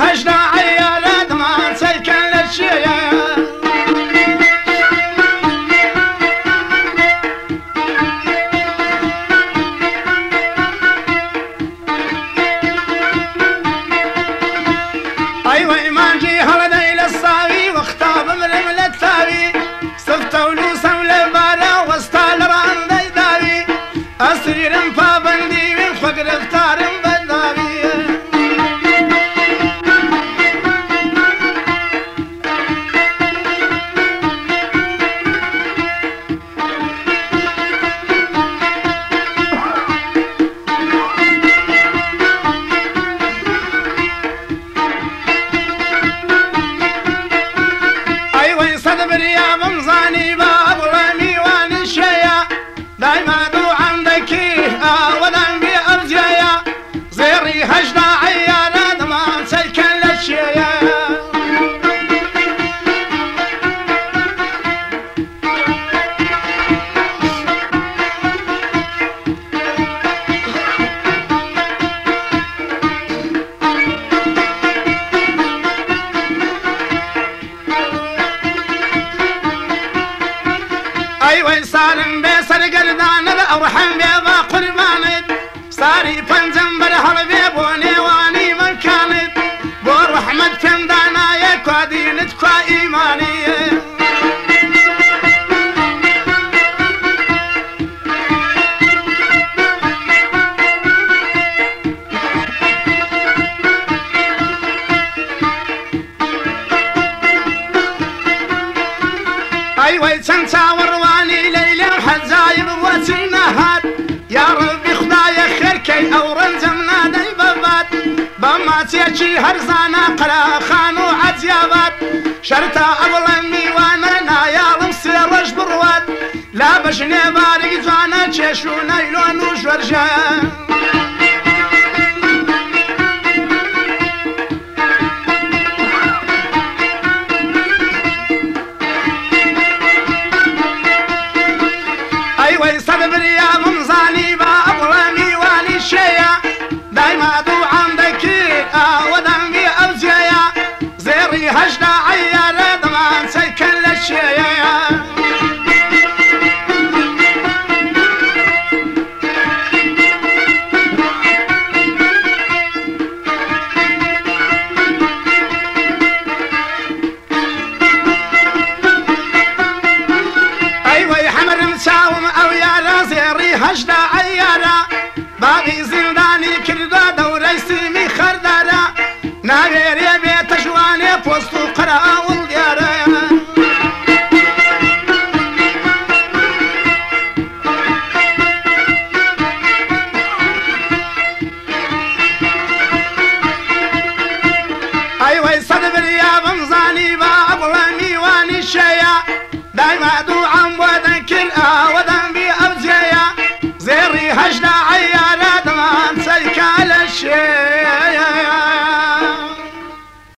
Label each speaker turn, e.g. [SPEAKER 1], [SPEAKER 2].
[SPEAKER 1] هجنا عيالة دمان سيكن للشيا أيوة إيمان جي هردي للصاوي واختاب مرمل التاوي صفت ولوسا ولبارا واستال ران دي داوي أسرير فابندي من فقر اختار بداوي دايما دو عندك ودن بي أرجايا زيري هجنا عيانا دمان سيكن للشيا أيوة سالم بيسر قردان الأرحم بيضا قربانت صاري فنزم بالهرب بوني واني من كانت بور رحمة فندانا يكوا دينتكوا إيماني أيوة سنسا ورواني ليلة وحزايب وسنهات يا ربي خدايا خيركي أو رنزمنا دي ببات بما تيجي هرزانا قرا خانو عزيابات شرطة أظلمي وانا يا رمسي رش بروات لا بجني بارك زوانا تشيشو نيلون وشورجان أيوة صدبر يا ممزاني بأبرامي واني شيا دايما دو عندك ودن بي أوزيا زيري هجنا عيالة دمان سيكن للشيا هجدا عيانا باقي زنداني كردا دوري سيمي خردانا ناغيري بيت جواني بوستو قرا والديارا أيوة صدبر يا بمزاني بابلمي واني شيا دايما دو